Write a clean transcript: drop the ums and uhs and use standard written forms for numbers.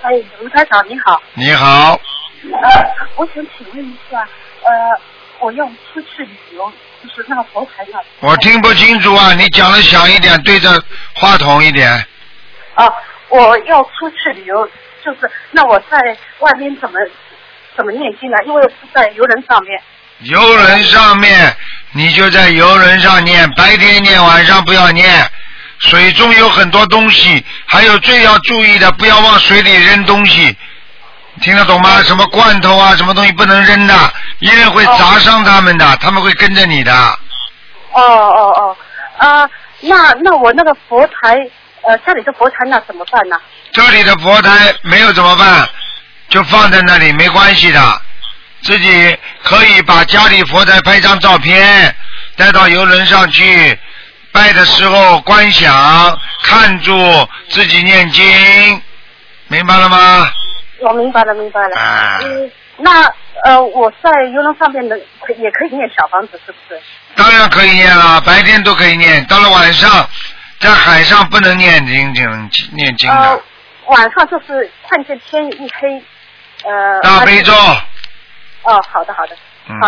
哎，卢台长你好。 你好。 我想请问一下，我要出去旅游，就是那个佛台上。 我听不清楚啊，你讲的响一点，对着话筒一点。 我要出去旅游，就是那我在外面怎么念经呢？因为是在游轮上面。 游轮上面，你就在游轮上念，白天念，晚上不要念。水中有很多东西，还有最要注意的，不要往水里扔东西，听得懂吗？什么罐头啊，什么东西不能扔的，因为会砸伤他们的，他们会跟着你的。 那我那个佛台，家里的佛台那怎么办呢？ 这里的佛台没有怎么办？就放在那里没关系的，自己可以把家里佛台拍张照片，带到游轮上去。拜的时候观想，看住自己念经，明白了吗？ 我明白了。那我在游轮上面的也可以念小房子，是不是？ 当然可以念了，白天都可以念，到了晚上在海上不能念经的。 晚上就是看见天一黑， 大悲咒。 好的。